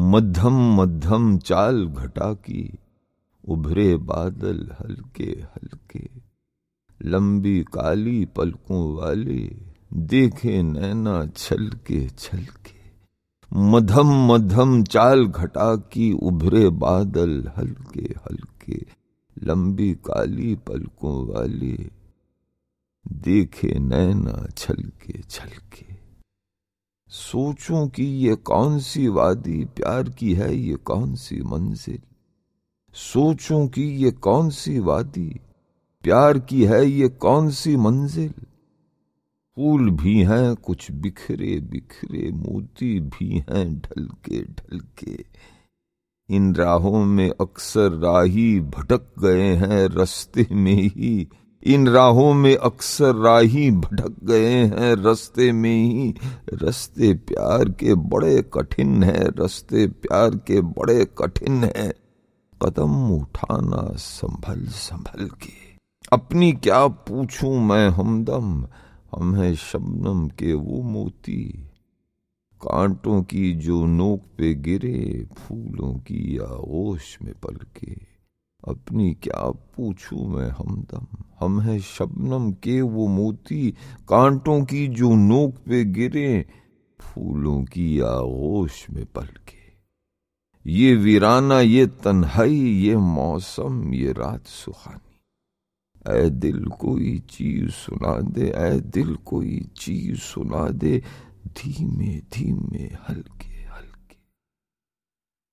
मध्यम मध्यम चाल घटा की, उभरे बादल हल्के हल्के, लंबी काली पलकों वाले, देखे नैना छलके छलके। मध्यम मध्यम चाल घटा की, उभरे बादल हल्के हल्के, लंबी काली पलकों वाले, देखे नैना छलके छलके। सोचूं कि ये कौन सी वादी प्यार की है, ये कौन सी मंजिल। सोचूं कि ये कौन सी वादी प्यार की है, ये कौन सी मंजिल। फूल भी हैं कुछ बिखरे बिखरे, मोती भी हैं ढलके ढलके। इन राहों में अक्सर राही भटक गए हैं रास्ते में ही। इन राहों में अक्सर राही भटक गए हैं रास्ते में ही। रास्ते प्यार के बड़े कठिन है, रास्ते प्यार के बड़े कठिन है। कदम उठाना संभल संभल के। अपनी क्या पूछूं मैं हमदम, हम है शबनम के वो मोती। कांटों की जो नोक पे गिरे, फूलों की आगोश में पलके। अपनी क्या पूछूं मैं हमदम, हम है शबनम के वो मोती। कांटों की जो नोक पे गिरे, फूलों की आगोश में पलके। ये वीराना, ये तन्हाई, ये मौसम, ये रात सुहानी। ऐ दिल कोई चीज सुना दे, ऐ दिल कोई चीज सुना दे, धीमे धीमे हल्के।